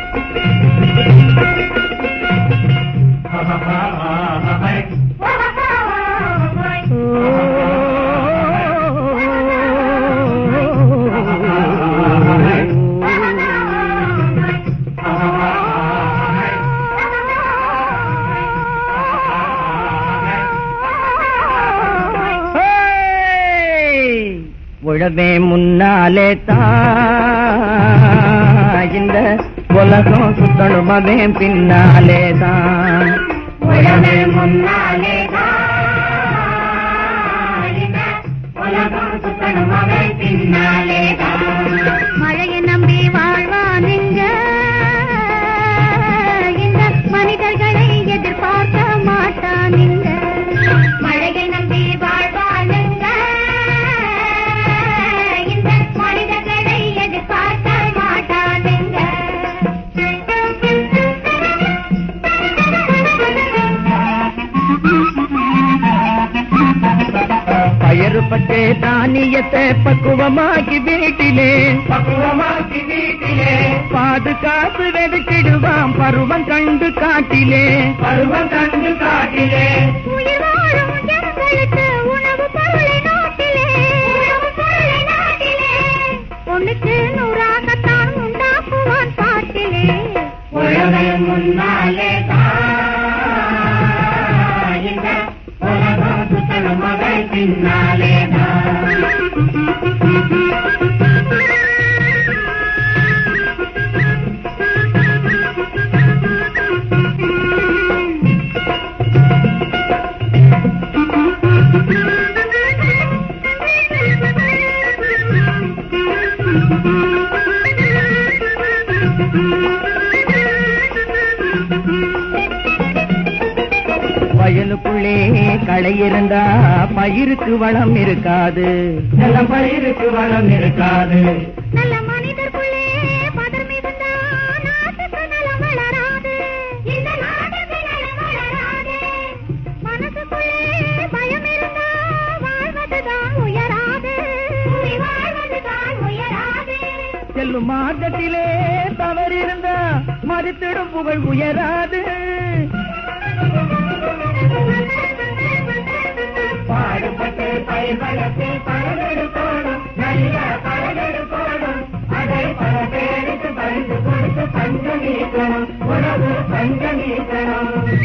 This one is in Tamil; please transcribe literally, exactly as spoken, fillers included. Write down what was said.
உழவே முன்னாலே தான் இந்த உலகம் சுத்தணும் அவன் பின்னாலே தான் உழவே முன்னாலே தான் இந்த உலகம் சுத்தணும் அவன் பின்னாலே தான் மழையை நம்பி வாழ்வானுங்க இந்த மனிதர்களை எதிர்பார்க்க மாட்டானுங்க மழையை நம்பி வாழ்வானுங்க பயறுபட்டே தானியத்தை பக்குவமாக்கி வீட்டிலே பக்குவமாக்கி வீட்டிலே பாதுகாப்பு வெதுக்கிடுவான் பருவம் கண்டு காட்டிலே பருவம் கண்டு காட்டிலே உயிர் வாழும் ஜனங்களுக்கு உணவு பொருளை நாட்டிலே உணவு பொருளை நாட்டிலே ஒன்றுக்கு நூறாகத்தான் உண்டாக்குவான் பாட்டிலே உழவே முன்னாலே இந்த உலகம் சுத்தணும் மகள் பின்னாலே வயலுக்குள்ளே களை இருந்தா பயிருக்கு வளம் இருக்காது நல்ல பயிருக்கு வளம் இருக்காது நல்ல மனிதர்க்குள்ளே பதர் மிகுந்தா நாட்டுக்கு நலம் வளராது இந்த நாட்டுக்கு நலம் வளராது மனசுக்குள்ளே பயம் இருந்தா வாழ்வதுதான் உயராது வாழ்வதுதான் உயராது செல்லும் மார்க்கத்திலே தவறிருந்தா மறுத்திடும் புகழ் உயராது பாடுபட்டு பயிர் வளர்த்து பலனெடுக்கணும் நல்ல பலனெடுக்கணும் அதை பல பேருக்கு பரிந்து கொடுத்து பஞ்சம் நீக்கணும் உணவு பஞ்சம் நீக்கணும்